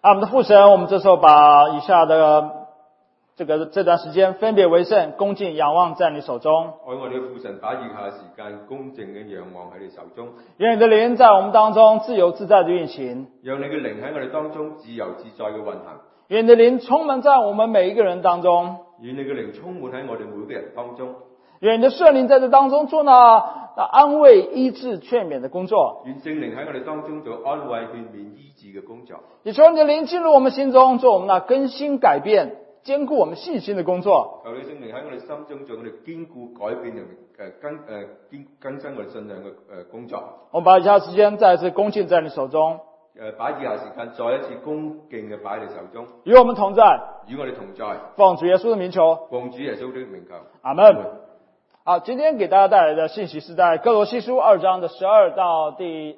我们的父神，我们这时候把以下的这段时间分别为圣、恭敬、仰望在你手中。 我哋嘅父神把以下時間公正嘅仰望喺你手中， 願你的靈在我們當中自由自在的運行， 讓你嘅靈喺我哋當中自由自在嘅運行， 願你的靈充滿在我們每一個人當中， 願你嘅靈充滿喺我哋每個人當中， 願你的聖靈在這當中做那安慰、醫治、勸勉的工作， 願聖靈喺我哋當中做安慰、勸勉、醫治嘅工作， 也求你的靈進入我們心中，做我們那更新改變、堅固我們信心的工作。 求你聖靈喺我哋心中做我哋堅固改變同更新我哋信仰嘅工作。 我們把以下時間再一次恭敬在你手中， 把以下時間再一次恭敬嘅擺喺你手中， 與我們同在， 與我哋同在， 奉主耶穌的名求， 奉主耶穌的名求， 阿門。好，今天給大家帶來的信息是在哥羅西書2章的16到第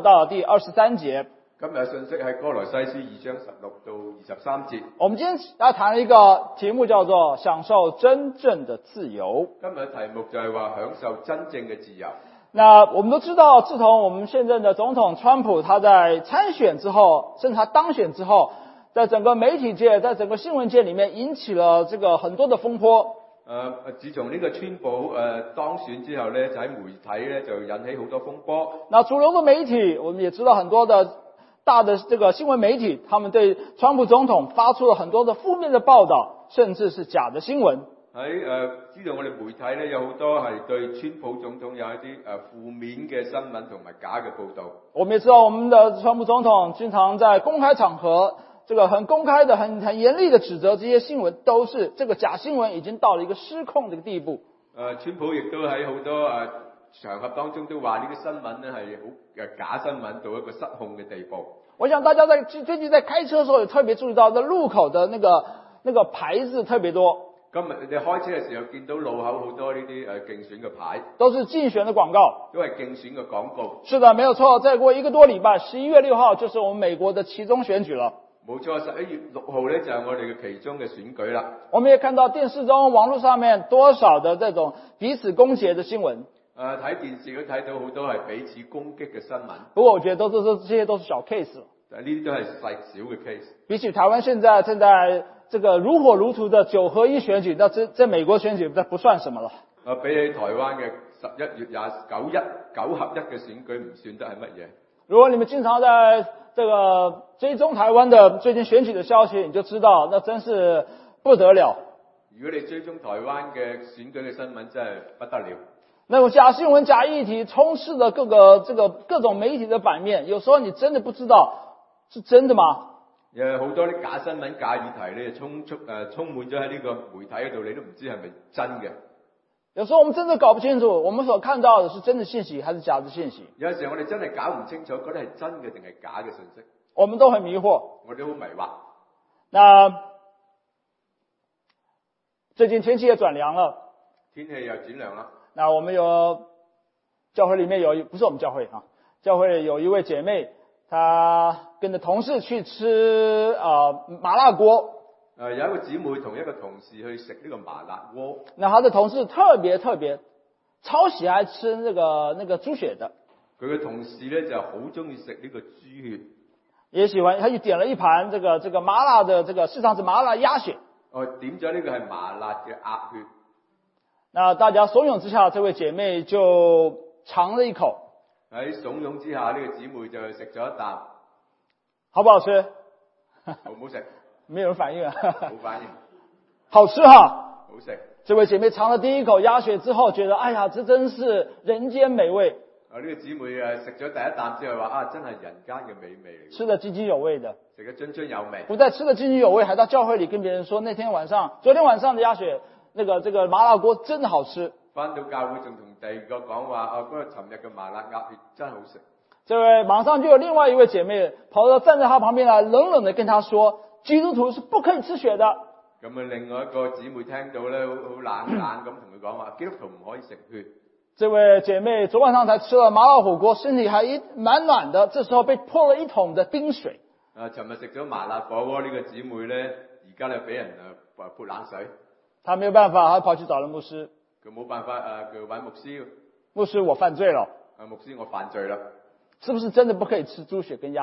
23節。 今日嘅信息係哥羅西書2章16到23節。 我們今天要談了一個題目叫做享受真正的自由。 今日嘅題目就係話享受真正嘅自由。 那我們都知道，自從我們現任的總統川普他在參選之後，甚至他當選之後，在整個媒體界，在整個新聞界裡面引起了這個很多的風波。 自從呢個川普當選之後咧，就喺媒體咧就引起好多風波。 那主流的媒體，我們也知道很多的大的這個新聞媒體，他們對川普總統發出了很多的負面的報道，甚至是假的新聞。 喺知道我哋媒體咧有好多係對川普總統有一啲負面嘅新聞同埋假嘅報導。 我們也知道，我們的川普總統經常在公開場合，這個很公開的、很嚴厲的指責這些新聞，都是這個假新聞已經到了一個失控的地步。 川普亦都喺好多場合當中都話呢啲新聞咧係好假新聞到一個失控嘅地步。 我想大家最近在開車的時候也特別注意到，在路口的那個牌子特別多。 今日你開車嘅時候見到路口好多呢啲競選嘅牌， 都是競選的廣告， 都係競選嘅廣告。 是的，沒有錯。再過1個多禮拜，11月6號就是我們美國的期中選舉了。 冇錯，11月6號咧就係我哋嘅其中嘅選舉啦。 我們也看到電視中、網絡上面多少的這種彼此攻訐的新聞。 睇電視都睇到好多係彼此攻擊嘅新聞。 不過我覺得這些都是小 case。 但係呢啲都係小嘅 case。比起台灣現在正在這個如火如荼的9合1選舉，那在美國選舉，這不算什麼了。 比起台灣嘅11月9合1嘅選舉唔算得係乜嘢。 如果你們經常在這個追蹤台灣的最近選舉的消息，你就知道，那真是不得了。 如果你追蹤台灣嘅選舉嘅新聞，真係不得了。 那種假新聞、假議題充斥了各種媒體的版面，有時候你真的不知道是真的嗎？ 好多啲假新聞、假議題咧，充滿咗喺呢個媒體嗰度，你都唔知係咪真嘅。 有時候我們真的搞不清楚，我們所看到的是真的信息還是假的信息。 有時候我哋真係搞唔清楚，覺得係真嘅定係假嘅信息。 我們都很迷惑， 我哋好迷惑。 那最近天氣也轉涼了， 天氣又轉涼啦。 那我們教會裡面不是我們教會啊，教會有一位姐妹，她跟着同事去吃麻辣鍋。 有一個姊妹同一個同事去食呢個麻辣鍋。 那她的同事特別超喜愛吃那個豬血的。 佢嘅同事咧就好中意食呢個豬血。 也喜歡，他就點了一盤這個麻辣的事實上是麻辣鴨血。 點咗呢個係麻辣嘅鴨血。 那大家慫恿之下，這位姐妹就嘗了一口。 喺慫恿之下，呢個姊妹就食咗一啖。 好不好吃？ 好唔好食？ 沒有人反應啊。 冇反應。 好吃哈。 好食。 這位姐妹嘗了第一口鴨血之後，覺得哎呀，這真是人間美味。 呢個姊妹食咗第一啖之後話真係人間嘅美味嚟。 吃得津津有味的。 食得津津有味。不但吃得津津有味，還到教會裡跟別人說，昨天晚上的鴨血，這個麻辣鍋真的好吃。 返到教會仲同第二個講話，嗰個尋日嘅麻辣鴨血真係好食。這位馬上就有另外一位姐妹跑到站在她旁邊來，冷冷地跟她說，基督徒是不可以吃血的。 咁另外一個姊妹聽到咧，好冷咁同佢講話，基督徒唔可以食血。 這位姐妹昨晚上才吃了麻辣火鍋，身體還蠻暖的，這時候被潑了一桶的冰水。 尋日食咗麻辣火鍋呢個姊妹咧，而家咧俾人潑冷水。 她沒有辦法，她跑去找了牧師。 佢冇辦法佢揾牧師。 牧師，我犯罪了。 牧師，我犯罪啦。 是不是真的不可以吃豬血跟鴨血？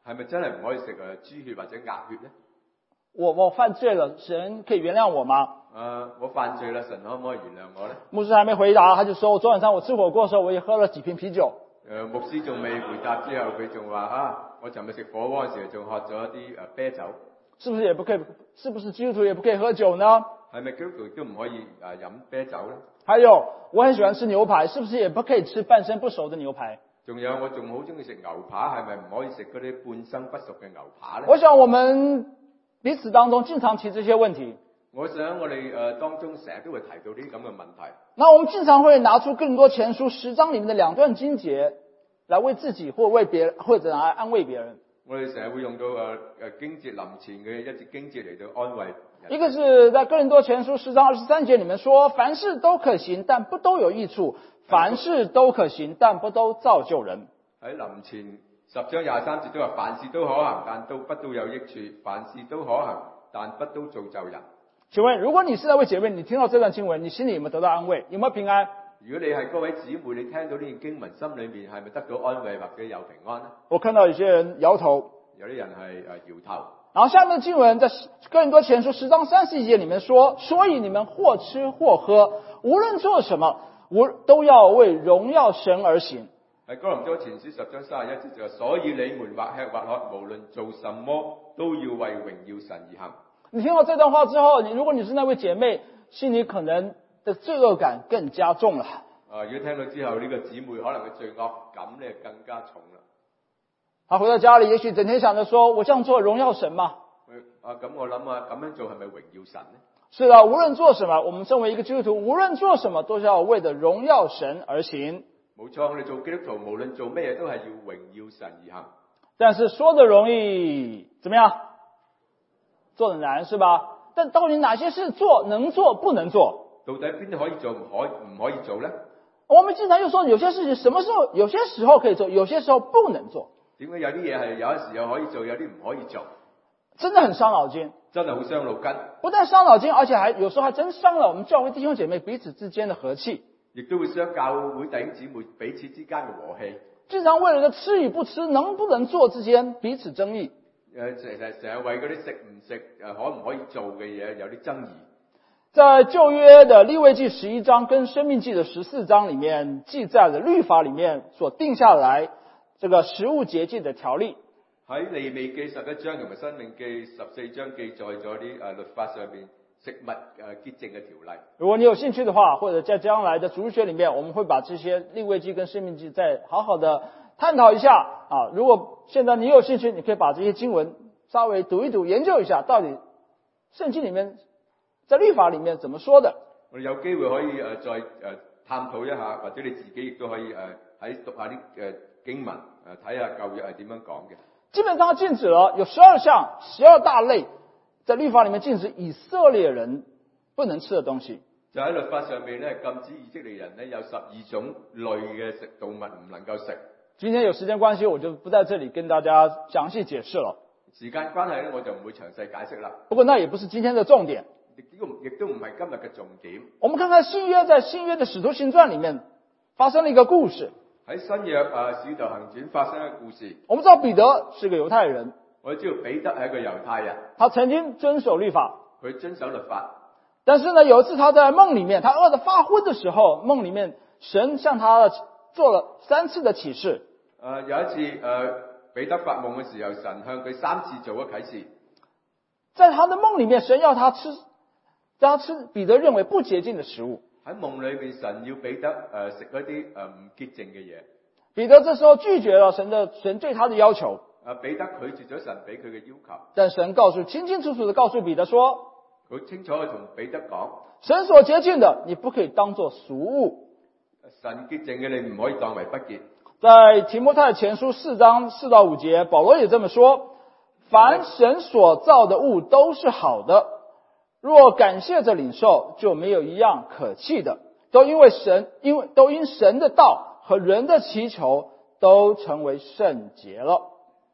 係咪真係唔可以食豬血或者鴨血咧？ 我犯罪了，神可以原諒我嗎？ 我犯罪啦，神可唔可以原諒我咧？ 牧師還沒回答，他就說：我昨晚上我吃火鍋的時候，我也喝了幾瓶啤酒。 牧師仲未回答之後，佢仲話我尋日食火鍋嘅時候仲喝咗一啲啤酒。 是不是也不可以？是不是基督徒也不可以喝酒呢？ 係咪基督徒都唔可以飲啤酒咧？ 還有，我很喜歡吃牛排，是不是也不可以吃半生不熟的牛排？ 仲有，我仲好中意食牛扒，係咪唔可以食嗰啲半生不熟嘅牛扒咧？ 我想我們彼此當中經常提這些問題。 我想我哋當中成日都會提到呢啲咁嘅問題。 那我們經常會拿出哥林多前書10章裡面的2段經節來為自己或為別人，或者來安慰別人。 我哋成日會用到經節臨前嘅一節經節嚟到安慰人。 一個是在哥林多前書10章23節裡面說，凡事都可行，但不都有益處；凡事都可行，但不都造就人。 喺臨前10章23節都話，凡事都可行，但都不都有益處；凡事都可行，但不都造就人。 請問，如果你是那位姐妹，你聽到這段經文，你心裡有沒有得到安慰？有沒有平安？ 如果你係嗰位姊妹，你聽到呢段經文，心裏面係咪得到安慰或者有平安呢？ 我看到有些人搖頭， 有啲人係搖頭。 然後下面的經文在哥林多前書10章31節裡面說，所以你們或吃或喝，無論做什麼，都要為榮耀神而行。 喺哥林多前書10章31節就話，所以你們或吃或喝，無論做什麼，都要為榮耀神而行。 你聽到這段話之後，如果你是那位姐妹，心裡可能的罪惡感更加重了。 如果聽到之後，呢個姊妹可能嘅罪惡感咧更加重啦。 他回到家裡，也許整天想着說，我這樣做榮耀神嗎？ 咁我諗啊，咁樣做係咪榮耀神呢？ 是的，無論做什麼，我們身為一個基督徒，無論做什麼，都是要為着榮耀神而行。 冇錯，我哋做基督徒，無論做咩嘢都係要榮耀神而行。 但是說得容易，怎麼樣？做得難，是吧？但到底哪些事做能做不能做？ 到底邊啲可以做，唔可以做呢？ 我們經常又說有些事情什麼時候有些時候可以做，有些時候不能做。 點解有啲嘢係有陣時候可以做，有啲唔可以做？ 真的很傷腦筋， 真係好傷腦筋。 不但傷腦筋，而且還有時候還真傷了我們教會弟兄姐妹彼此之間的和氣， 亦都會傷教會弟兄姊妹彼此之間嘅和氣。 經常為了吃與不吃、能不能做之間彼此爭議。 成日為嗰啲食唔食、可唔可以做嘅嘢有啲爭議。 在舊約的利未記11章跟申命記的14章裡面記載的律法裡面所定下來這個食物潔淨的條例。 喺利未記11章同埋申命記14章記載咗啲律法上面食物潔淨嘅條例。如果你有興趣的話，或者在將來的主日學裡面，我們會把這些利未記跟申命記再好好的探討一下啊。如果現在你有興趣，你可以把這些經文稍微讀一讀，研究一下到底聖經裡面在律法裡面怎麼說的。 我哋有機會可以再探討一下，或者你自己亦都可以喺讀下啲經文睇下舊約係點樣講嘅。 基本上禁止了有12項12大類，在律法裡面禁止以色列人不能吃的東西。 就喺律法上面咧，禁止以色列人咧有12種類嘅動物唔能夠食。 今天有時間關係，我就不在這裡跟大家詳細解釋了。 時間關係咧，我就唔會詳細解釋啦。 不過那也不是今天的重點， 亦都唔係今日嘅重點。 我們看看新約，在新約的使徒行傳裡面發生了一個故事。 喺新約使徒行傳發生一個故事。 我們知道彼得是個猶太人， 我哋知道彼得係一個猶太人， 他曾經遵守律法， 佢遵守律法。但是呢，有一次他在夢裡面，他餓得發昏的時候，夢裡面神向他做了3次的啟示。 有一次彼得發夢嘅時候，神向佢3次做咗啟示。 在他的夢裡面，神要他吃彼得認為不潔淨的食物。 喺夢裏面，神要彼得食一啲唔潔淨嘅嘢。 彼得這時候拒絕了神對他的要求。 彼得拒絕咗神俾佢嘅要求。 但神清清楚楚地告訴彼得說， 佢清楚地同彼得講， 神所潔淨的，你不可以當作俗物。 神潔淨嘅，你唔可以當為不潔。 在提摩太前書4章4到5節，保羅也這麼說：凡神所造的物都是好的，若感謝着領受，就沒有一樣可棄的，都因神的道和人的祈求都成為聖潔了。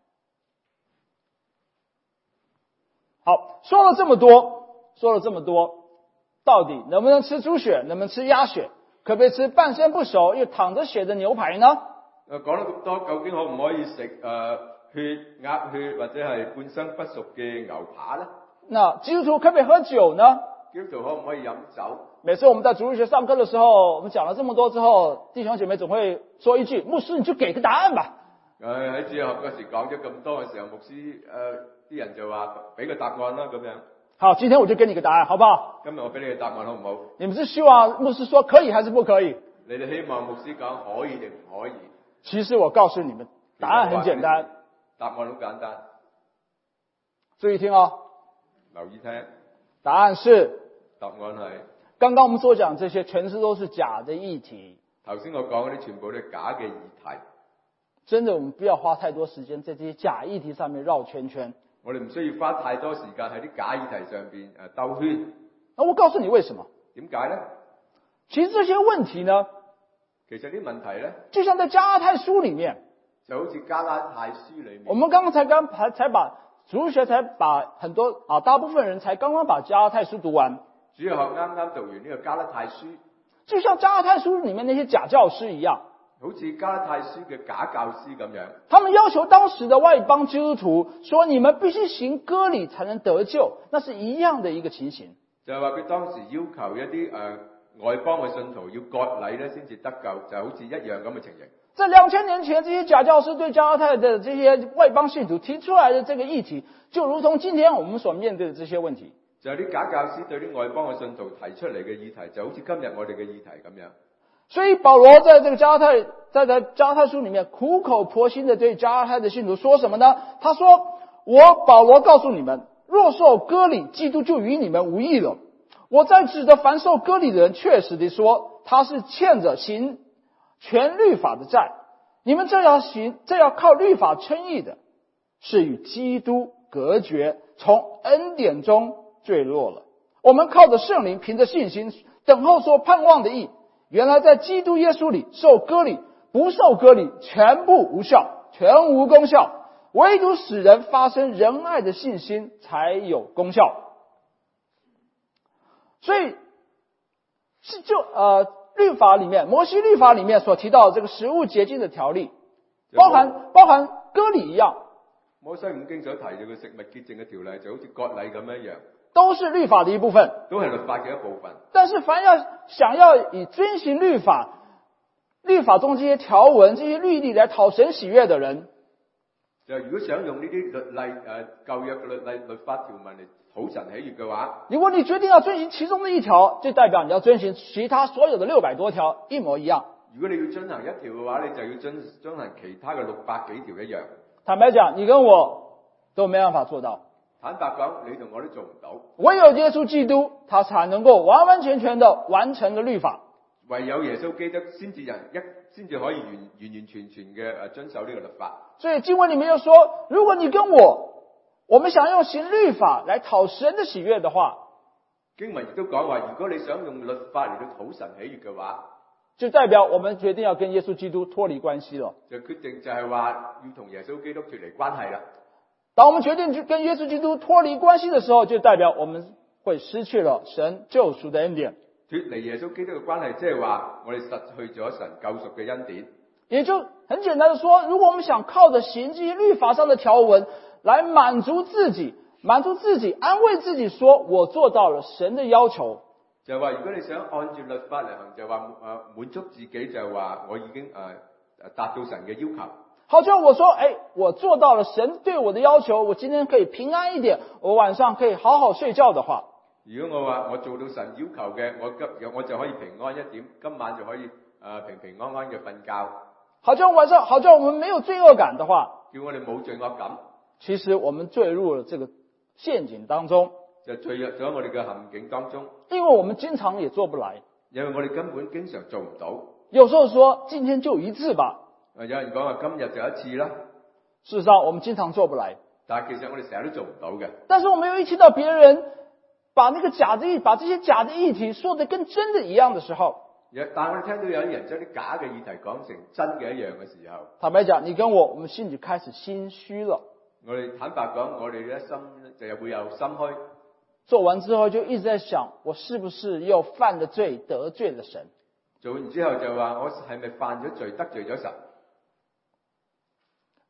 好，說了這麼多，到底能不能吃豬血，能不能吃鴨血，可不可以吃半生不熟又淌着血的牛排呢？ 講咗咁多，究竟可唔可以食血血、鴨血或者係半生不熟嘅牛扒咧？ 那基督徒可不可以喝酒呢？ 基督徒可唔可以飲酒？ 每次我们在主日學上課的時候，我們講了這麼多之後，弟兄姐妹總會說一句：牧師，你就給個答案吧。 喺主日學嗰時講咗咁多嘅時候，牧師啲人就話俾個答案啦咁樣。 好，今天我就給你個答案，好不好？ 今日我俾你個答案好唔好？ 你們是希望牧師說可以還是不可以？ 你哋希望牧師講可以定唔可以？ 其實我告訴你們，答案很簡單。 答案好簡單， 注意聽哦。 留意聽。 答案是， 答案係剛剛我們所講這些全都是假的議題。 頭先我講嗰啲全部都係假嘅議題。 真的，我們不要花太多時間在這些假議題上面繞圈圈。 我哋唔需要花太多時間喺啲假議題上邊兜圈。 那我告訴你為什麼？ 點解咧？ 其實這些問題呢， 其實啲問題咧， 就像在加拉太書裡面， 就好似加拉太書裡面。 我們剛才把主日學才把很多大部分人才剛剛把加拉太書讀完。 主日學啱啱讀完呢個加拉太書， 就像加拉太書裡面那些假教師一樣， 好似加拉太書嘅假教師咁樣。 他們要求當時的外邦基督徒說，你們必須行割禮才能得救，那是一樣的一個情形。 就係話佢當時要求一啲外邦嘅信徒要割禮咧先至得救，就好似一樣咁嘅情形。 在2000年前，這些假教師對加拉太的這些外邦信徒提出來的這個議題，就如同今天我們所面對的這些問題。 就係啲假教師對啲外邦嘅信徒提出嚟嘅議題，就好似今日我哋嘅議題咁樣。 所以保羅在這個加拉太書裡面苦口婆心的對加拉太的信徒說什麼呢？他說：我保羅告訴你們，若受割禮，基督就與你們無益了。我在指的凡受割禮的人，確實地說，他是欠着行全律法的債。你們這要靠律法稱義的，是與基督隔絕，從恩典中墜落了。我們靠着聖靈，憑着信心等候所盼望的義。原來在基督耶穌裡受割禮不受割禮全部無效，全無功效，唯獨使人發生仁愛的信心才有功效。所以律法裡面，摩西律法裡面所提到的這個食物潔淨的條例，包含割禮一樣。 摩西五經所提到嘅食物潔淨嘅條例，就好似割禮咁樣， 都是律法的一部分， 都係律法嘅一部分。 但是凡想要以遵行律法中這些條文、這些律例來討神喜悅的人， 就如果想用呢啲律例舊約嘅律法條文嚟討神喜悅嘅話，如果你決定要遵行其中的一條，就代表你要遵行其他所有的600多條一模一樣。如果你要遵行一條嘅話，你就要遵行其他嘅600幾條一樣。坦白講，你跟我都沒辦法做到。坦白講，你同我都做唔到。唯有耶穌基督，他才能夠完完全全的完成了律法。唯有耶穌基督先至可以完全嘅遵守呢個律法。所以經文裡面又說，如果你跟我們想用行律法來討神的喜悅的話，經文亦都講話，如果你想用律法嚟到討神喜悅嘅話，就代表我們決定要跟耶穌基督脫離關係了。就決定就係話要同耶穌基督脫離關係啦。當我們決定跟耶穌基督脫離關係的時候，就代表我們會失去了神救贖的恩典。脫離耶穌基督嘅關係，即係話我哋失去咗神救贖嘅恩典。也就很簡單的說，如果我們想靠着行這些律法上的條文來滿足自己，安慰自己說我做到了神的要求，就係話如果你想按照律法嚟行，就話滿足自己，就係話我已經達到神嘅要求。好像我說，我做到了神對我的要求，我今天可以平安一點，我晚上可以好好睡覺的話，如果我話我做到神要求嘅，我就可以平安一點，今晚就可以平安安嘅瞓覺。好像我們沒有罪惡感的話，叫我哋冇罪惡感，其實我們墜入了這個陷阱當中，就墜入咗我哋嘅陷阱當中，因為我們經常也做不來，因為我哋根本經常做唔到。有時候說今天就一次吧，有人講話今日就一次啦。事實上我們經常做不來，但係其實我哋成日都做唔到嘅。但是我們又一聽到別人把這些假的議題說得跟真的一樣的時候，但係我哋聽到有啲人將啲假嘅議題講成真嘅一樣嘅時候，坦白講，你跟我們心裡開始心虛了。我哋坦白講，我哋嘅心就會有心虛。做完之後就一直在想，我是不是又犯了罪，得罪了神？做完之後就話我係咪犯咗罪，得罪咗神？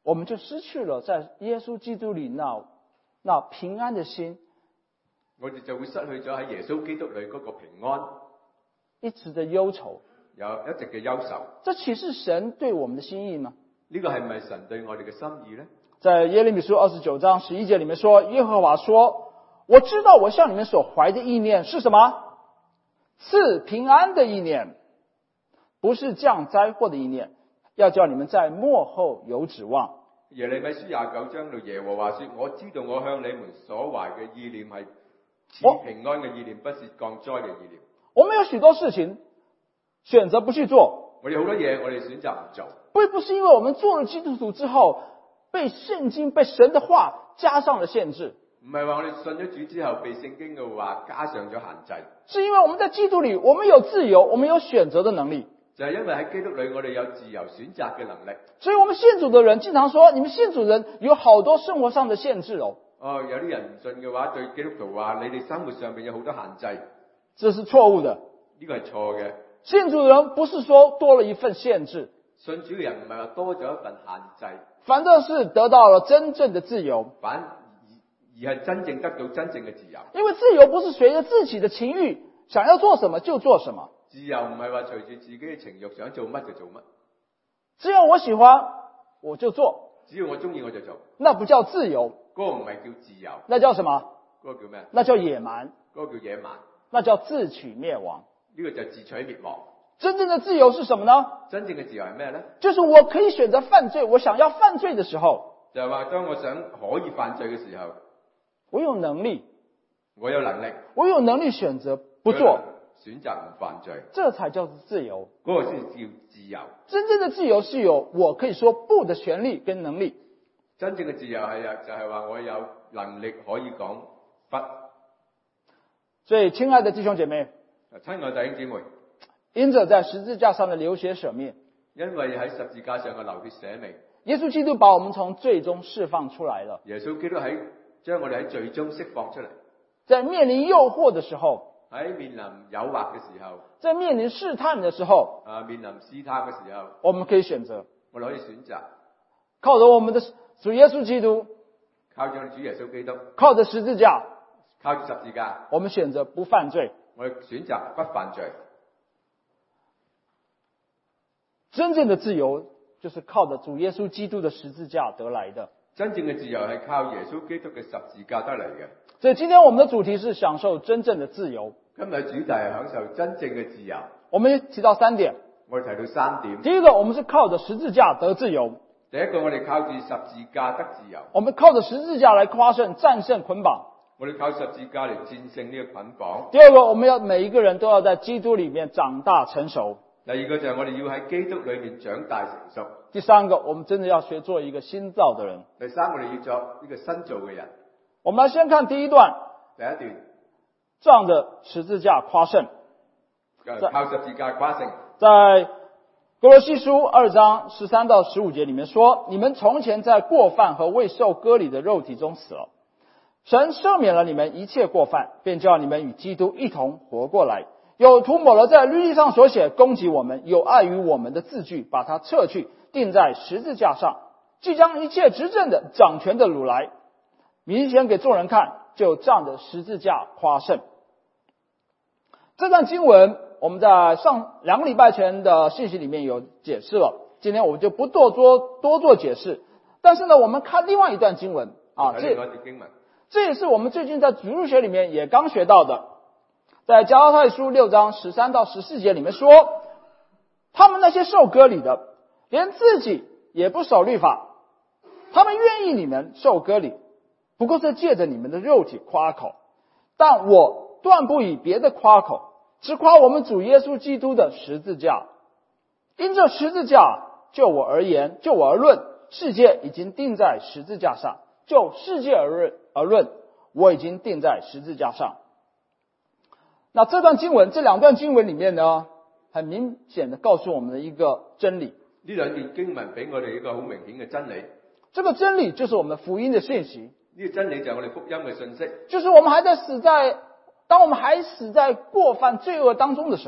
我们就失去了在耶穌基督裏那平安的心， 我哋就會失去咗喺耶穌基督裏嗰個平安， 一直的憂愁， 有一直嘅憂愁。 這豈是神對我們的心意嗎？ 呢個係咪神對我哋嘅心意呢？ 在耶利米書29章11節裏面說，耶和華說，我知道我向你們所懷的意念是什麼？賜平安的意念，不是降災禍的意念，要叫你們在末後有指望。 耶利米書29章度耶和華說，我知道我向你們所懷嘅意念係賜平安嘅意念，不是降災嘅意念。 我們有許多事情選擇不去做， 我哋好多嘢我哋選擇唔做， 並不是因為我們做了基督徒之後被聖經被神的話加上了限制， 唔係話我哋信咗主之後被聖經嘅話加上咗限制， 是因為我們在基督裏我們有自由，我們有選擇的能力， 就係因為喺基督裏我哋有自由選擇嘅能力。 所以我們信主的人經常說，你們信主人有好多生活上的限制哦。 有啲人唔信嘅話，對基督徒話你哋生活上面有好多限制， 這是錯誤的。 呢個係錯嘅。 信主的人不是說多了一份限制， 信主嘅人唔係話多咗一份限制， 反正是得到了真正的自由， 而係真正得到真正嘅自由。 因為自由不是隨着自己的情慾想要做什麼就做什麼， 自由唔係話隨住自己嘅情慾想做乜就做乜， 只要我喜歡我就做， 只要我中意我就做， 那不叫自由， 嗰個唔係叫自由， 那叫什麼？ 嗰個叫咩？ 那叫野蠻， 嗰個叫野蠻， 那叫自取滅亡。 呢個就係自取滅亡。 真正的自由是什麼呢？ 真正嘅自由係咩呢？ 就是我可以選擇犯罪，我想要犯罪的時候， 就係話當我想可以犯罪嘅時候， 我有能力， 我有能力選擇不做， 選擇唔犯罪， 這才叫做自由。 嗰個先叫自由。 真正的自由是有我可以說不的權利跟能力。 真正嘅自由係就係話我有能力可以講不。 所以親愛的弟兄姐妹， 親愛弟兄姊妹， 因着在十字架上的流血捨命， 因為喺十字架上嘅流血捨命， 耶穌基督把我們從罪中釋放出來了。 耶穌基督將我哋喺罪中釋放出嚟。 在面臨誘惑的時候， 喺面臨誘惑嘅時候， 在面臨試探的時候， 面臨試探嘅時候， 我們可以選擇， 我哋可以選擇靠着我們的主耶穌基督， 靠着主耶穌基督， 靠着十字架， 靠住十字架， 我們選擇不犯罪。 我哋選擇不犯罪。 真正的自由就是靠着主耶穌基督的十字架得來的。 真正嘅自由係靠耶穌基督嘅十字架得嚟嘅。 所以今天我們的主題是享受真正的自由。 今日主題係享受真正嘅自由。 我們提到3點。 我哋提到3點。 第一個，我們是靠着十字架得自由。 第一個，我哋靠住十字架得自由。 我們靠着十字架來誇勝、戰勝捆綁。 我哋靠十字架嚟戰勝呢個捆綁。 第二個，我們要每一個人都要在基督裡面長大成熟。 第二個就係我哋要喺基督裡面長大成熟。 第三個，我們真的要學做一個新造的人。 第三，我哋要做一個新造嘅人。 我們來先看第一段。 第一段， 仗着十字架誇勝。 靠十字架誇勝。 在哥羅西書2章13到15節裡面說，你們從前在過犯和未受割禮的肉體中死了，神赦免了你們一切過犯，便叫你們與基督一同活過來。有塗抹了在律例上所寫攻擊我們有礙於我們的字句，把它撤去，釘在十字架上，即將一切執政的掌權的擄來，明顯給眾人看，就仗着十字架誇勝。這段經文我們在上2個禮拜前的信息裡面有解釋了，今天我們就不多做解釋。但是呢，我們看另外一段經文啊，這也是我們最近在主日學裡面也剛學到的。在加拉太書6章13到14節裡面說，他們那些受割禮的，連自己也不守律法，他們願意你們受割禮，不過是借着你們的肉體誇口。但我斷不以別的誇口，只誇我們主耶穌基督的十字架。因這十字架，就我而論，世界已經釘在十字架上；就世界而論，我已經釘在十字架上。那這段經文，這兩段經文裡面呢，很明顯的告訴我們的一個真理。 呢兩段經文俾我哋一個好明顯嘅真理。 這個真理就是我們福音的信息。 呢個真理就係我哋福音嘅信息。 就是我們當我們還死在過犯罪惡當中的時候，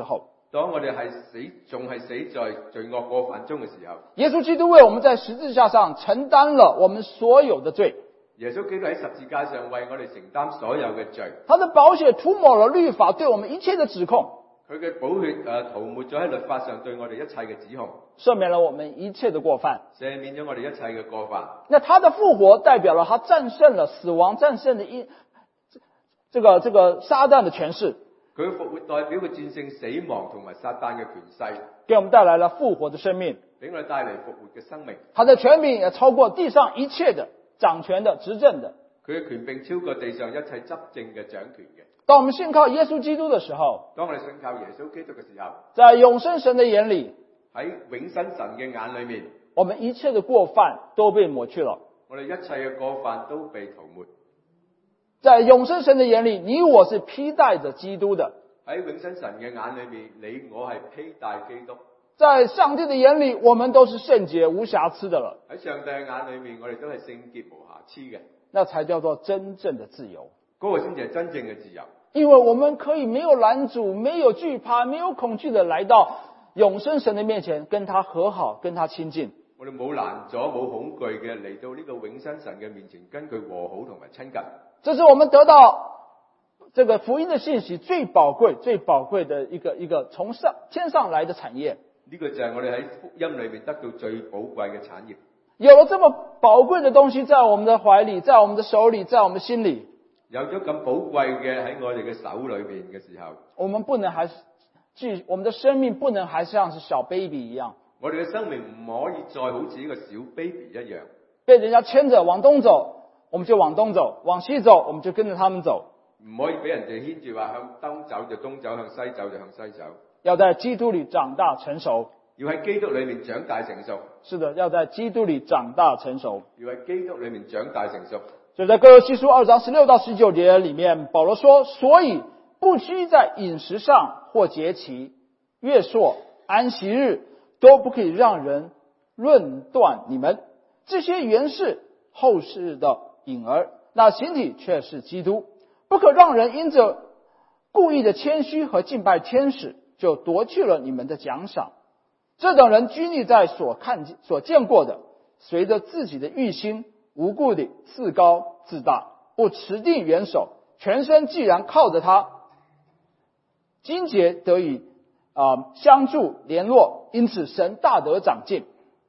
當我哋仲係死在罪惡過犯中嘅時候， 耶穌基督為我們在十字架上承擔了我們所有的罪。 耶穌基督喺十字架上為我哋承擔所有嘅罪。 他的寶血塗抹了律法對我們一切的指控。 佢嘅寶血塗抹咗喺律法上對我哋一切嘅指控， 赦免了我們一切的過犯， 赦免咗我哋一切嘅過犯。 那他的復活代表了他戰勝了死亡，戰勝了這個撒旦的權勢。 佢嘅復活代表佢戰勝死亡同埋撒旦嘅權勢， 給我們帶來了復活的生命， 俾我哋帶嚟復活嘅生命。 他的權柄也超過地上一切的掌權的執政的。 佢嘅權柄超過地上一切執政嘅掌權嘅。 當我們信靠耶穌基督的時候， 當我哋信靠耶穌基督嘅時候， 在永生神的眼裏， 喺永生神嘅眼裏面， 我們一切的過犯都被抹去了。 我哋一切嘅過犯都被塗抹。 在永生神的眼裏，你我是披戴着基督的。 喺永生神嘅眼裏面，你我係披戴基督。 在上帝的眼裏，我們都是聖潔無瑕疵的了。 喺上帝嘅眼裏面，我哋都係聖潔無瑕疵嘅。 那才叫做真正的自由。 嗰個先至係真正嘅自由。 因為我們可以沒有攔阻，沒有懼怕，沒有恐懼的來到永生神的面前，跟他和好，跟他親近。 我哋冇攔阻，冇恐懼嘅嚟到呢個永生神嘅面前，跟佢和好同埋親近。 這是我們得到這個福音的信息最寶貴的一個從天上來的產業。 呢個就係我哋喺福音裏面得到最寶貴嘅產業。 有了這麼寶貴的東西在我們的懷裡，在我們的手裡，在我們心裡， 有咗咁寶貴嘅喺我哋嘅手裏面嘅時候， 我們的生命不能還像是小 baby 一樣。 我哋嘅生命唔可以再好似一個小 baby 一樣， 被人家牽着往東走，我們就往東走；往西走，我們就跟着他們走。 唔可以俾人哋牽住話向東走就東走，向西走就向西走。 要在基督裡長大成熟。 要喺基督裏面長大成熟。 是的，要在基督裡長大成熟。 要喺基督裏面長大成熟。 所以在哥羅西書2章16到19節裡面，保羅說：所以不拘在飲食上或節期、月朔、安息日，都不可以讓人論斷你們。這些原是後世的影兒，那形體卻是基督。不可讓人因着故意的謙虛和敬拜天使，就奪去了你們的獎賞。這等人拘泥在所見過的，隨着自己的慾心，無故地自高自大，不持定元首，全身既然靠着他，筋節得以相助聯絡，因此神大得長進。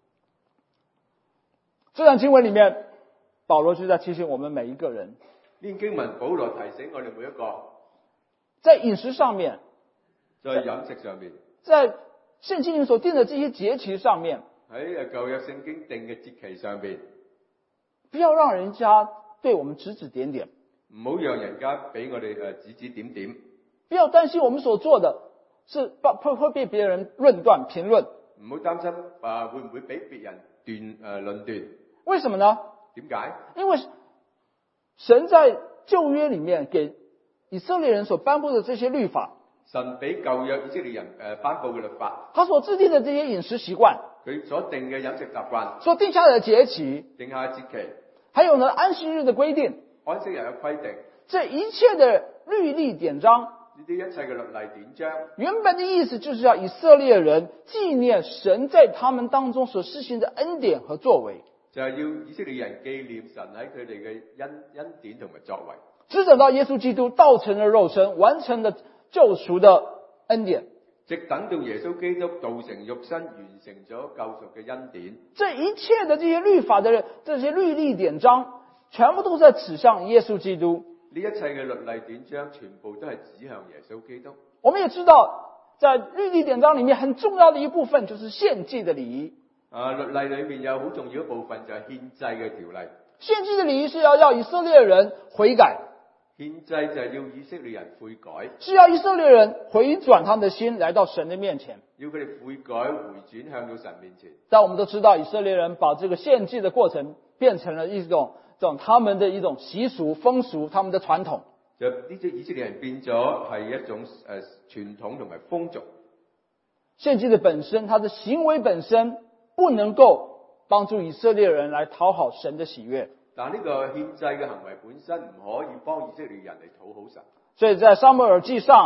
這段經文裡面，保羅就在提醒我們每一個人。 呢經文保羅提醒我哋每一個， 在飲食上面， 在飲食上面， 在聖經裡所定的這些節期上面， 喺舊約聖經定嘅節期上面， 不要讓人家對我們指指點點， 唔好讓人家俾我哋指指點點， 不要擔心我們所做的是會被別人論斷評論， 唔好擔心會唔會俾別人論斷。 為什麼呢？ 點解？ 因為神在舊約裡面給以色列人所頒布的這些律法， 神俾舊約以色列人頒布嘅律法， 他所制定的這些飲食習慣， 佢所定嘅飲食習慣， 所定下的節期， 定下節期， 還有呢安息日的規定， 安息日嘅規定， 這一切的律例典章， 呢啲一切嘅律例典章， 原本的意思就是要以色列人紀念神在他們當中所施行的恩典和作為， 就係要以色列人紀念神喺佢哋嘅恩典同埋作為。 直等到耶穌基督道成了肉身，完成了救贖的恩典， 直等到耶穌基督道成肉身，完成咗救贖嘅恩典。 這一切的這些律法的這些律例典章，全部都在指向耶穌基督。 呢一切嘅律例典章，全部都係指向耶穌基督。 我們也知道，在律例典章裡面很重要的一部分就是獻祭的禮儀。 律例裡面有好重要一部分就係獻祭嘅條例。 獻祭的禮儀是要以色列人悔改， 獻祭就係要以色列人悔改， 是要以色列人回轉他們的心來到神的面前， 要佢哋悔改回轉向到神面前。 但我們都知道，以色列人把這個獻祭的過程變成了一種他們的一種習俗風俗，他們的傳統。 就呢啲以色列人變咗係一種傳統同埋風俗。 獻祭的本身，它的行為本身不能夠幫助以色列人來討好神的喜悅。 但呢個獻祭嘅行為本身唔可以幫以色列人嚟討好神。 所以在撒母耳記上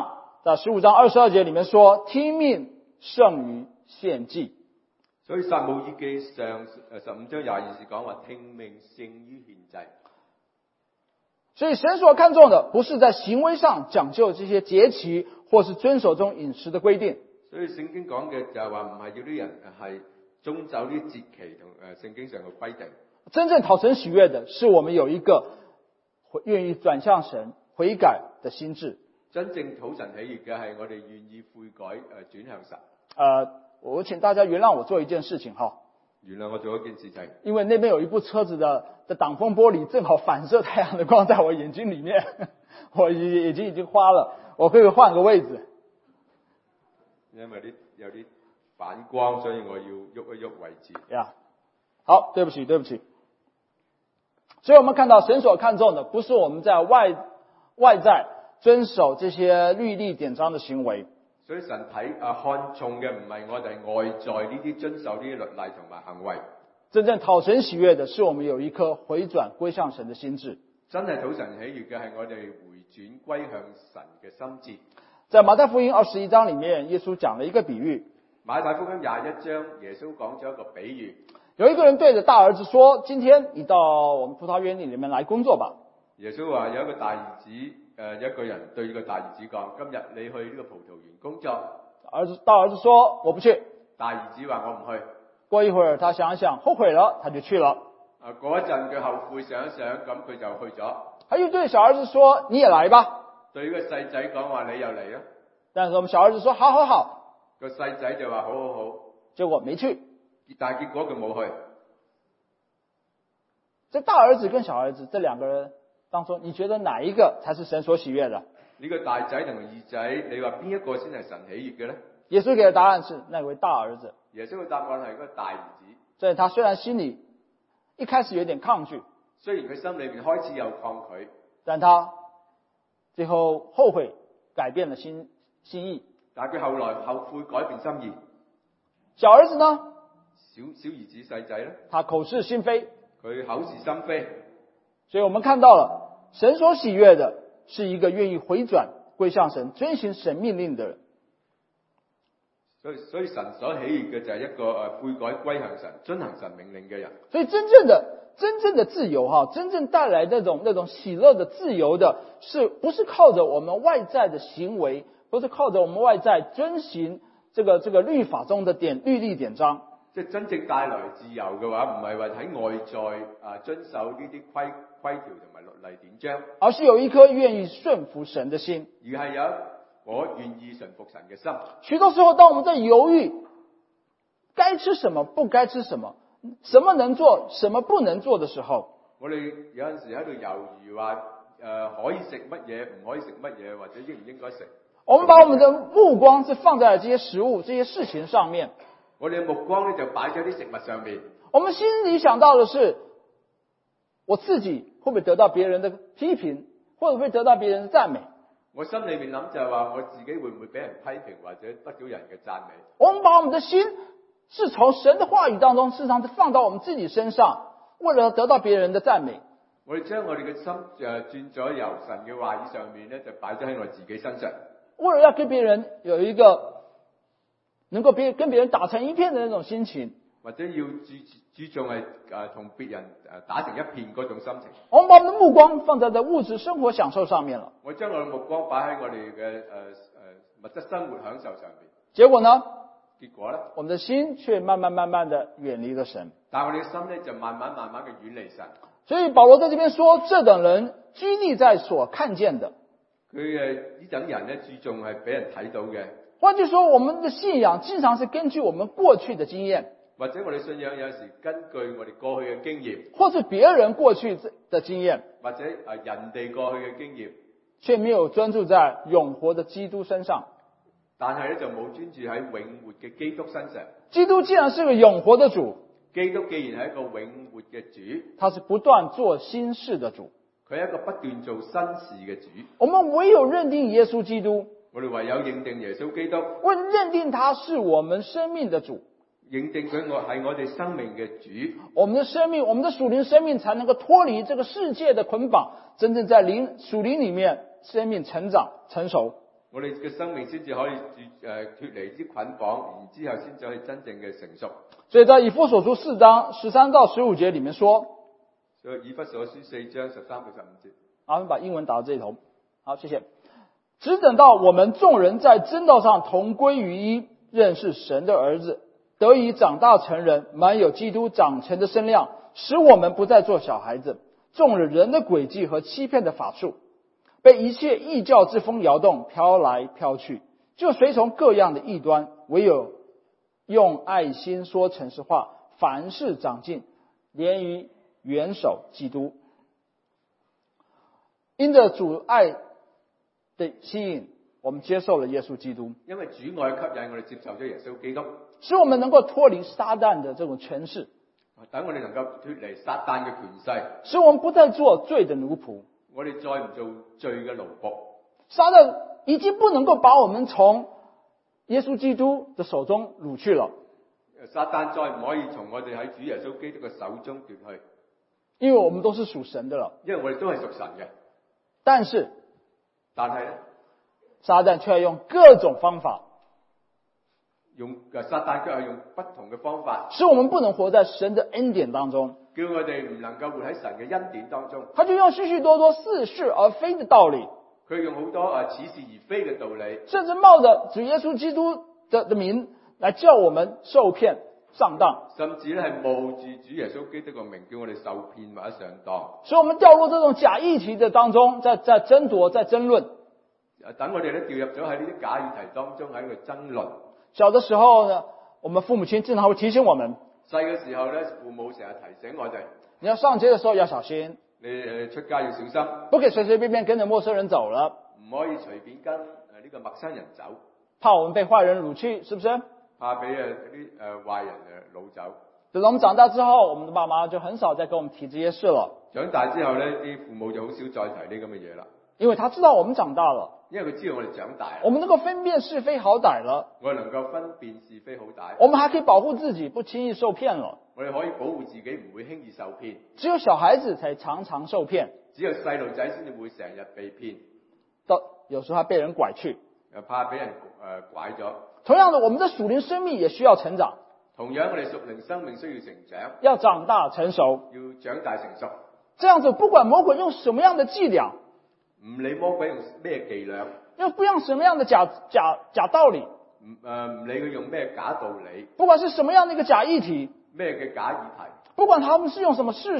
在15章22節裏面說，聽命勝於獻祭。 所以撒母耳記上15章22節講話，聽命勝於獻祭。 所以神所看重的不是在行為上講究這些節期，或是遵守中飲食的規定。 所以聖經講嘅就係話，唔係要啲人係遵守啲節期同聖經上嘅規定。 真正討神喜悅的是我們有一個願意轉向神悔改的心志。 真正討神喜悅嘅係我哋願意悔改轉向神。 我請大家原諒我做一件事情哈。 原諒我做一件事情。 因為那邊有一部車子的擋風玻璃正好反射太陽的光在我眼睛裡面，我眼睛已經花了，我可以換個位置。 因為有啲反光，所以我要喐一喐位置。 呀，好，對不起。所以我們看到神所看重的不是我們在外在遵守這些律例典章的行為。 所以神看重嘅唔係我哋外在呢啲遵守呢啲律例同埋行為。 真正討神喜悅的是我們有一顆回轉歸向神的心志。 真係討神喜悅嘅係我哋回轉歸向神嘅心志。 在馬太福音21章裡面，耶穌講了一個比喻。 馬太福音21章，耶穌講咗一個比喻。 有一個人對着大兒子說：今天你到我們葡萄園裡面來工作吧。 耶穌話有一個大兒子，一個人對呢個大兒子講：今日你去呢個葡萄園工作。 大兒子說：我不去。 大兒子話：我唔去。 過一會兒他想一想，後悔了，他就去了。 過一陣佢後悔想一想，咁佢就去咗。 他又對小兒子說：你也來吧。 對呢個細仔講話：你又嚟啊。 但是我們小兒子說：好好好。 個細仔就話：好好好。 結果沒去。 但係結果佢冇去。 這大兒子跟小兒子這兩個人當中，你覺得哪一個才是神所喜悅的？ 呢個大仔同埋二仔，你話邊一個先係神喜悅嘅呢？ 耶穌給的答案是那位大兒子。 耶穌嘅答案係嗰個大兒子。 所以他雖然心裡一開始有點抗拒， 雖然佢心裏面開始有抗拒，但他最後後悔改變了心意。 但係佢後來後悔改變心意。 小兒子呢？ 小兒子細仔呢？ 他口是心非。 佢口是心非。 所以我們看到了神所喜悅的是一個願意回轉歸向神、遵行神命令的人。 所以神所喜悅嘅就係一個悔改歸向神、遵行神命令嘅人。 所以真正的自由真正帶來那種喜樂的自由的，是不是靠着我們外在的行為，不是靠着我們外在遵行這個律法中的律例典章。 即係真正帶來自由嘅話，唔係話喺外在遵守呢啲規條同埋律例典章， 而是有一顆願意順服神的心， 而係有我願意順服神嘅心。 許多時候，當我們在猶豫該吃什麼、不該吃什麼、什麼能做、什麼不能做的時候， 我哋有陣時喺度猶豫話可以食乜嘢，唔可以食乜嘢，或者應唔應該食。 我們把我們的目光是放在這些食物、這些事情上面。 我哋嘅目光咧就擺喺啲食物上面。 我們心裡想到的是，我自己會不會得到別人的批評，會不會得到別人的讚美？ 我心裏面諗就係話，我自己會唔會俾人批評，或者得到人嘅讚美？ 我們把我們的心是從神的話語當中，事實上是放到我們自己身上，為了得到別人的讚美。 我哋將我哋嘅心轉咗由神嘅話語上面咧，就擺咗喺我自己身上， 為了要跟別人有一個能夠跟別人打成一片的那種心情， 或者要注重係同別人打成一片嗰種心情。 我們把我們的目光放在物質生活享受上面了。 我將我嘅目光擺喺我哋嘅物質生活享受上面。 結果呢？ 結果呢？ 我們的心卻慢慢的遠離了神。 但係我哋嘅心咧就慢慢嘅遠離神。 所以保羅在這邊說，這等人拘泥在所看見的。 佢呢等人咧注重係俾人睇到嘅。 換句說，我們的信仰經常是根據我們過去的經驗， 或者我哋信仰有時根據我哋過去嘅經驗， 或是別人過去的經驗， 或者人哋過去嘅經驗， 卻沒有專注在永活的基督身上。 但係咧就冇專注喺永活嘅基督身上。 基督既然是個永活的主， 基督既然係一個永活嘅主， 他是不斷做新事的主， 佢係一個不斷做新事嘅主。 我們唯有認定耶穌基督， 我哋唯有認定耶穌基督， 認定他是我們生命的主， 認定佢係我哋生命嘅主， 我們的生命，我們的屬靈生命才能夠脫離這個世界的捆綁，真正在屬靈裡面生命成長成熟。 我哋嘅生命先至可以脱離啲捆綁，然之後先至可以真正嘅成熟。 所以在以弗所書4章13到15節里面說， 所以以弗所書4章13到15節。 好，我們把英文打到這裡頭。好，謝謝。只等到我們眾人在真道上同歸於一，認識神的兒子，得以長大成人，滿有基督長成的身量，使我們不再做小孩子，中了人的詭計和欺騙的法術，被一切異教之風搖動，飄來飄去，就隨從各樣的異端，唯有用愛心說誠實話，凡事長進，連於元首基督。因着主愛的吸引，我們接受了耶穌基督。 因為主愛吸引，我哋接受咗耶穌基督， 使我們能夠脫離撒旦的這種權勢， 等我哋能夠脫離撒旦嘅權勢， 使我們不再做罪的奴僕。 我哋再唔做罪嘅奴僕。 撒旦已經不能夠把我們從耶穌基督的手中擄去了， 撒旦再唔可以從我哋喺主耶穌基督嘅手中奪去， 因為我們都是屬神的了。 因為我哋都係屬神嘅。 但是呢， 撒旦卻要用各種方法， 撒旦卻係用不同嘅方法， 使我們不能活在神的恩典當中， 叫我哋唔能夠活喺神嘅恩典當中。 他就用許許多多似是而非的道理， 佢用好多似是而非嘅道理， 甚至冒着主耶穌基督的名來叫我們受騙上當， 甚至咧係冒住主耶穌基督嘅名，叫我哋受騙或者上當， 所以我們掉入這種假議題的當中，在爭奪，在爭論。 等我哋咧掉入咗喺呢啲假議題當中喺度爭論。 小的時候呢，我們父母親經常會提醒我們， 細嘅時候咧，父母成日提醒我哋， 你要上街的時候要小心， 你出街要小心， 不可以隨隨便便跟着陌生人走了， 唔可以隨便跟呢個陌生人走， 怕我們被壞人擄去，是不是？ 怕俾啲壞人擄走。 等到我們長大之後，我們的爸媽就很少再跟我們提這些事了。 長大之後咧，啲父母就好少再提呢咁嘅嘢啦。 因為他知道我們長大了， 因為佢知道我哋長大了， 我們能夠分辨是非好歹了， 我哋能夠分辨是非好歹， 我們還可以保護自己不輕易受騙了。 我哋可以保護自己唔會輕易受騙。 只有小孩子才常常受騙， 只有細路仔先至會成日被騙， 到有時候還被人拐去， 又怕俾人拐咗。 同樣的，我們的屬靈生命也需要成長， 同樣我哋屬靈生命需要成長， 要長大成熟， 要長大成熟。 這樣子不管魔鬼用什麼樣的伎倆， 唔理魔鬼用咩伎倆， 用不用什麼樣的假道理， 唔理佢用咩假道理， 不管是什麼樣的一個假議題， 咩嘅假議題， 不管他們是用什麼似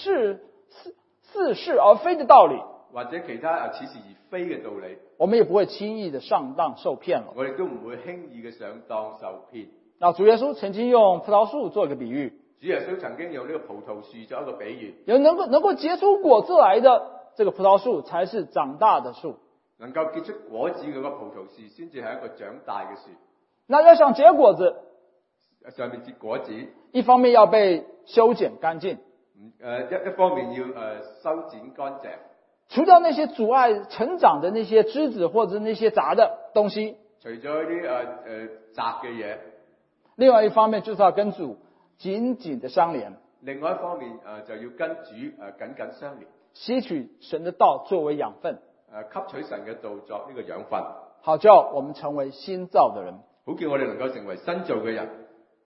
是而非的道理， 或者其他似是而非嘅道理， 我們也不會輕易的上當受騙了。 我哋都唔會輕易嘅上當受騙。 那主耶穌曾經用葡萄樹做一個比喻， 主耶穌曾經用呢個葡萄樹做一個比喻， 有能夠結出果子來的這個葡萄樹才是長大的樹， 能夠結出果子嗰個葡萄樹先至係一個長大嘅樹。 那要想結果子， 上面結果子， 一方面要被修剪乾淨， 一方面要修剪乾淨， 除掉那些阻礙成長的那些枝子或者那些雜的東西， 除咗啲雜嘅嘢， 另外一方面就是要跟主緊緊的相連， 另外一方面就要跟主緊緊相連， 吸取神的道作為養分， 吸取神嘅道作呢個養分， 好叫我們成為新造的人， 好叫我哋能夠成為新造嘅人。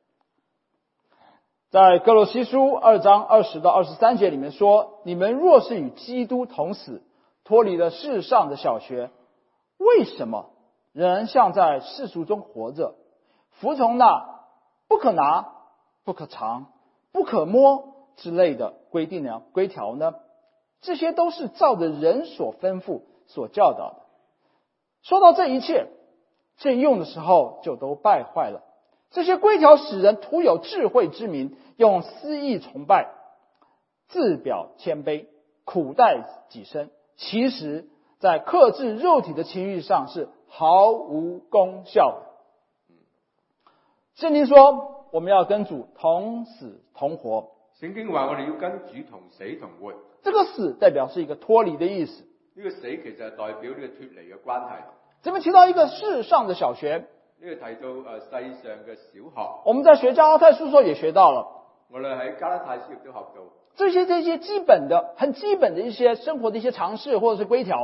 在哥羅西書2章20到23節裡面說，你們若是與基督同死，脫離了世上的小學，為什麼仍然像在世俗中活着，服從那不可拿、不可嘗、不可摸之類的規條呢？這些都是照着人所吩咐、所教導的。說到這一切，正用的時候就都敗壞了。這些規條使人徒有智慧之名，用私意崇拜，自表謙卑，苦待己身，其實在克制肉體的情慾上是毫無功效的。聖經說我們要跟主同死同活， 聖經話我哋要跟主同死同活， 這個死代表是一個脫離的意思， 呢個死其實係代表呢個脫離嘅關係。 這邊提到一個世上的小學， 呢個提到世上嘅小學， 我們在學加拉太書時候也學到了， 我哋喺加拉太書亦都學到這些基本的很基本的一些生活的一些常識或者是規條，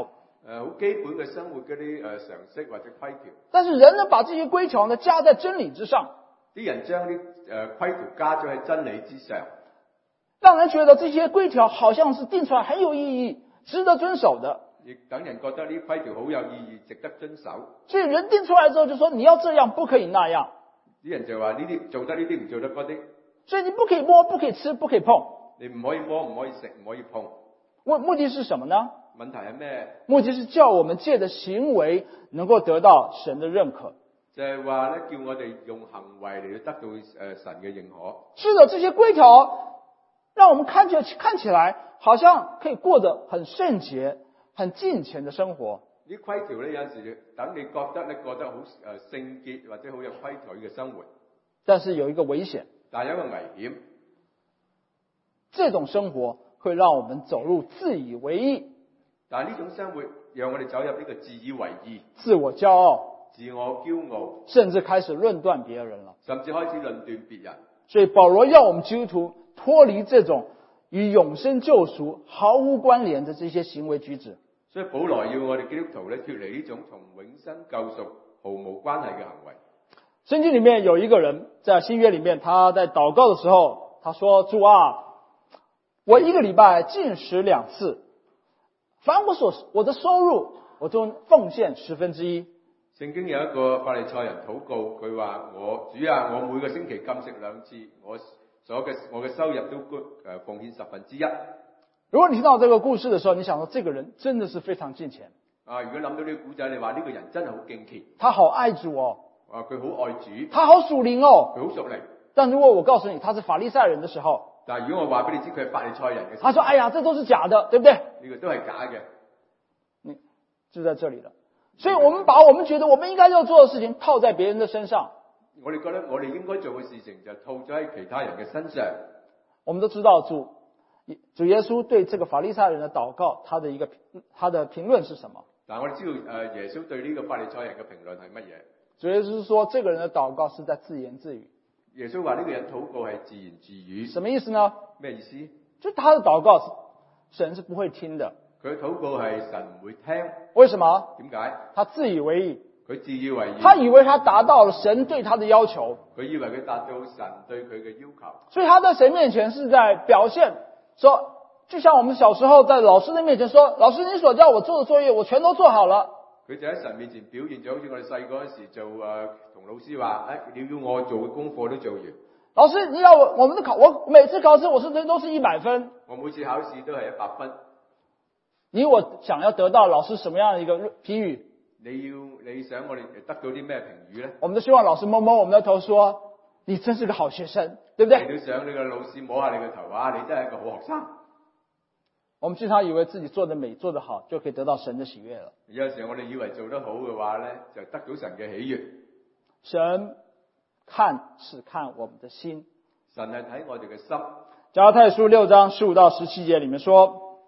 好基本嘅生活嗰啲常識或者規條。 但是人呢，把這些規條呢加在真理之上， 啲人將啲規條加咗喺真理之上， 讓人覺得這些規條好像是定出來很有意義，值得遵守的。 亦等人覺得呢啲規條好有意義，值得遵守。 所以人定出來之後就說你要這樣，不可以那樣。 啲人就話呢啲做得呢啲唔做得嗰啲。 所以你不可以摸，不可以吃，不可以碰。 你唔可以摸，唔可以食，唔可以碰。 目的是什麼呢？ 問題係咩？ 目的是叫我們借的行為能夠得到神的認可。 就係話咧，叫我哋用行為嚟到得到神嘅認可。 是的，這些規條讓我們看起來好像可以過得很聖潔、很敬虔的生活。 呢規條咧，有陣時等你覺得咧過得好聖潔或者好有規矩嘅生活。 但是有一個危險， 但係有一個危險， 這種生活會讓我們走入自以為義。 但係呢種生活讓我哋走入呢個自以為義、 自我驕傲、 自我驕傲， 甚至開始論斷別人了。 甚至開始論斷別人。 所以保羅要我們基督徒脫離這種與永生救贖毫無關聯的這些行為舉止。 所以保羅要我哋基督徒咧脫離呢種同永生救贖毫無關係嘅行為。 聖經裡面有一個人在新約裡面，他在禱告的時候，他說：主啊，我一個禮拜禁食2次，凡我的收入，我都奉獻1/10。 聖經有一個法利賽人禱告，佢話：主啊，我每個星期禁食2次，我嘅收入都奉獻1/10。 如果你聽到這個故事的時候，你想說這個人真的是非常敬虔。 如果諗到呢個故仔，你話呢個人真係好敬虔， 他好愛主哦。 佢好愛主， 他好屬靈哦， 佢好屬靈。 但如果我告訴你他是法利賽人的時候， 但係如果我話俾你知佢係法利賽人嘅時候， 他說：哎呀，這都是假的，對不對？ 呢個都係假嘅。 就在這裡了。所以我們把我們覺得我們應該要做的事情套在別人的身上。 我哋覺得我哋應該做嘅事情就套咗喺其他人嘅身上。 我們都知道主耶穌對這個法利賽人的禱告，他的評論是什麼？ 但係我哋知道耶穌對呢個法利賽人嘅評論係乜嘢？ 主耶穌說，這個人的禱告是在自言自語。 耶穌話呢個人禱告係自言自語。 什麼意思呢？ 咩意思？ 就他的禱告神是不會聽的。 佢禱告係神唔會聽。 為什麼？ 點解？ 他自以為義。 佢自以為義。 他以為他達到了神對他的要求。 佢以為佢達到神對佢嘅要求。 所以他在神面前是在表現，說，就像我們小時候在老師的面前說，老師你所叫我做的作業我全都做好了。佢就喺神面前表現咗，好似我哋細個嗰時做同老師話，你要我做嘅功課都做完。老師，你要我每次考試我是都是100分。我每次考試都係100分。 我想要得到老師什麼樣的一個評語？ 你想我哋得到啲咩評語呢？ 我們都希望老師摸摸我們的頭說，你真是個好學生，對不對？ 你都想你個老師摸下你個頭啊，你真係一個好學生。 我們經常以為自己做得美做得好就可以得到神的喜悅了。 有時候我哋以為做得好嘅話呢，就得到神嘅喜悅。 神是看我們的心。 神係睇我哋嘅心。 加拉太書6章15到17節裡面說，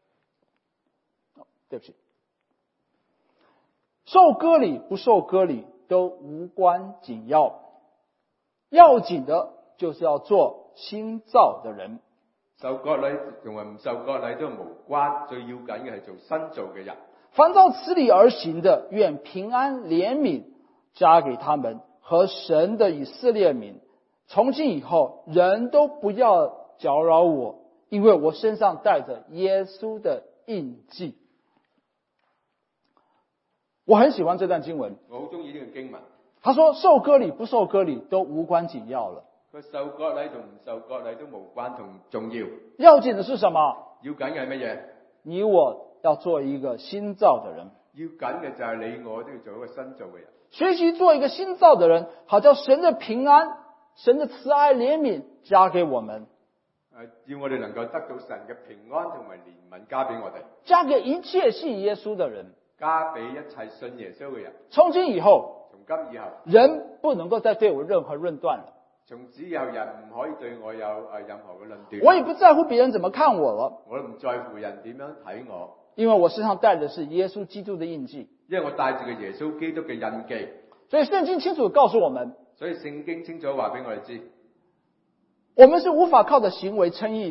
對不起，受割禮不受割禮都無關緊要，要緊的就是要做新造的人。 受割禮同埋唔受割禮都無關，最要緊嘅係做新造嘅人。 凡照此理而行的，願平安憐憫加給他們和神的以色列民。從今以後，人都不要攪擾我，因為我身上帶着耶穌的印記。我很喜歡這段經文。 我好中意呢個經文。 他說受割禮不受割禮都無關緊要了。 佢受割禮同唔受割禮都無關同重要。 要緊的是什麼？ 要緊嘅係乜嘢？ 你我要做一個新造的人。 要緊嘅就係你我都要做一個新造嘅人。 學習做一個新造的人，好叫神的平安、神的慈愛憐憫加給我們。 要我哋能夠得到神嘅平安同埋憐憫加俾我哋。 加給一切信耶穌的人。 加俾一切信耶穌嘅人。 從今以後， 從今以後， 人不能夠再對我任何論斷了。 從此以後，人唔可以對我有任何嘅論斷。 我也不在乎別人怎麼看我了。 我都唔在乎人點樣睇我。 因為我身上帶的是耶穌基督的印記。 因為我帶住嘅耶穌基督嘅印記。 所以聖經清楚告訴我們。 所以聖經清楚話俾我哋知， 我們是無法靠着行為稱義的。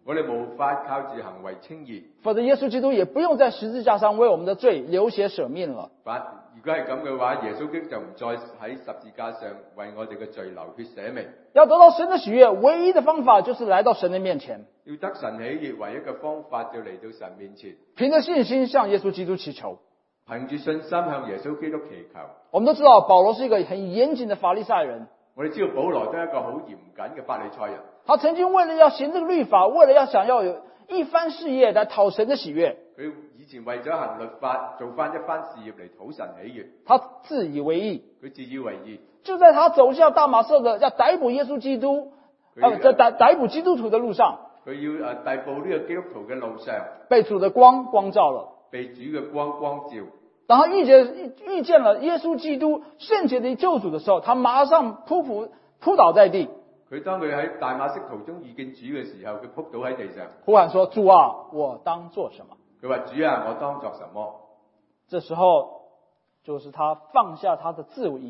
我哋無法靠住行為稱義。 否則耶穌基督也不用在十字架上為我們的罪流血捨命了。 如果係咁嘅話，耶穌基督就唔再喺十字架上為我哋嘅罪流血捨命。 要得到神的喜悅，唯一的方法就是來到神的面前。 要得神喜悅，唯一嘅方法就嚟到神面前， 憑着信心向耶穌基督祈求。 憑住信心向耶穌基督祈求。 我們都知道保羅是一個很嚴謹的法利賽人。 我哋知道保羅都係一個好嚴謹嘅法利賽人。 他曾經為了要行這個律法，為了要想要有一番事業來討神的喜悅， 佢以前為咗行律法，做翻一番事業嚟討神喜悅。 他自以為義， 佢自以為義。 就在他走向大馬色的要逮捕耶穌基督，在逮捕基督徒的路上， 佢要逮捕呢個基督徒嘅路上， 被主的光光照了， 被主嘅光照。 當他遇見了耶穌基督聖潔的救主的時候，他馬上撲倒在地。 當佢喺大馬色途中遇見主嘅時候，佢撲倒喺地上， 呼喊說：主啊，我當做什麼？ 佢話：主啊，我當作什麼？ 這時候就是他放下他的自我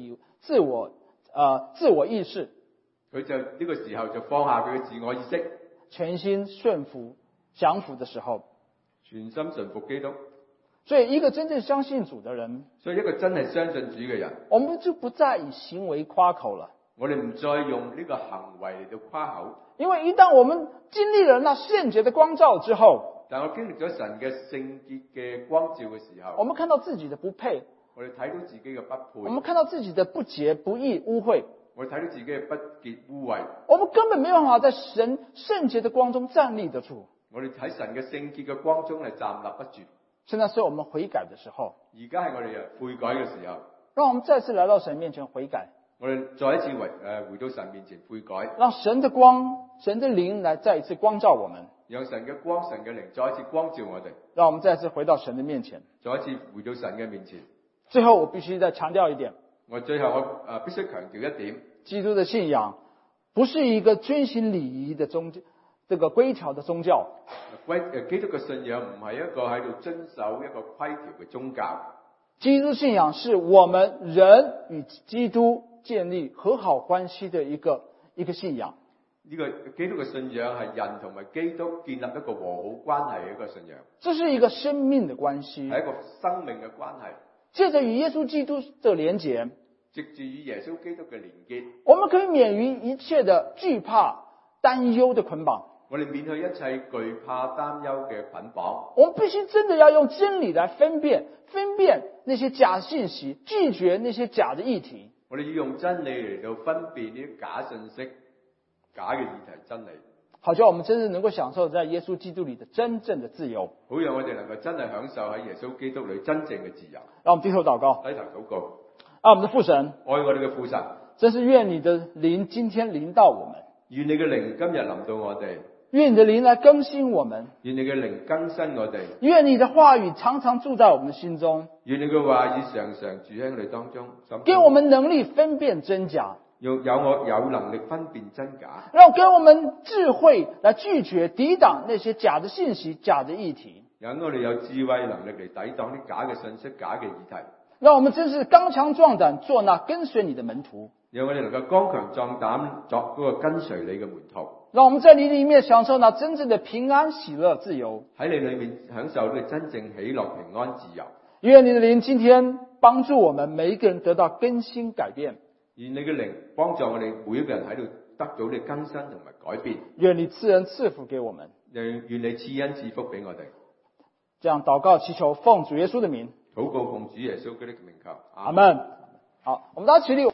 意識， 佢就呢個時候就放下佢嘅自我意識， 全心順服降服的時候， 全心順服基督。 所以一個真正相信主的人， 所以一個真係相信主嘅人， 我們就不再以行為誇口了。 我哋唔再用呢個行為嚟到誇口， 因為一旦我們經歷了那聖潔的光照之後， 但我經歷咗神嘅聖潔嘅光照嘅時候， 我們看到自己的不配， 我哋睇到自己嘅不配， 我們看到自己的不潔、不義、污穢， 我哋睇到自己嘅不潔污穢， 我們根本沒辦法在神聖潔的光中站立得住。 我哋喺神嘅聖潔嘅光中係站立不住。 現在是我們悔改的時候， 而家係我哋悔改嘅時候， 讓我們再次來到神面前悔改。 我哋再一次回到神面前悔改， 讓神的光、神的靈來再一次光照我們， 讓神嘅光、神嘅靈再一次光照我哋， 讓我們再次回到神的面前， 再一次回到神嘅面前。 最後我必須再強調一點， 最後我必須強調一點， 基督的信仰不是一個遵循禮儀的這個規條的宗教。 基督嘅信仰唔係一個喺度遵守一個規條嘅宗教。 基督信仰是我們人與基督建立和好關係的一個信仰。 呢個基督嘅信仰係人同埋基督建立一個和好關係嘅一個信仰。 這是一個生命的關係， 係一個生命嘅關係。 借着與耶穌基督的連結， 藉住與耶穌基督嘅連結， 我們可以免於一切的懼怕、擔憂的捆綁。 我哋免去一切懼怕、擔憂嘅捆綁。 我們必須真的要用真理來分辨那些假信息，拒絕那些假的議題。 我哋要用真理嚟到分辨呢啲假信息、假嘅議題真理， 好叫我們真正能夠享受在耶穌基督裏的真正的自由。 好讓我哋能夠真係享受喺耶穌基督裏真正嘅自由。 讓我們低頭禱告， 低頭禱告。 我們的父神， 愛我哋嘅父神， 真是願你的靈今天臨到我們， 願你嘅靈今日臨到我哋。 願你的靈來更新我們， 願你嘅靈更新我哋。 願你的話語常常住在我們的心中， 願你嘅話語常常住喺我哋當中， 給我們能力分辨真假， 有能力分辨真假， 讓給我們智慧來拒絕抵擋那些假的信息、假的議題， 讓我哋有智慧能力嚟抵擋啲假嘅信息、假嘅議題， 讓我們真是剛強壯膽，做那跟隨你的門徒， 讓我哋能夠剛強壯膽，作嗰個跟隨你嘅門徒。 讓我們在你裏面享受那真正的平安、喜樂、自由。 喺你裏面享受呢個真正喜樂、平安、自由。 願你的靈今天幫助我們每一個人得到更新改變。 願你嘅靈幫助我哋每一個人喺度得到你更新同埋改變。 願你賜恩賜福給我們。 願你賜恩賜福俾我哋。 這樣禱告祈求，奉主耶穌的名。 禱告奉主耶穌基督的名求。 阿門。好，我們大家起立。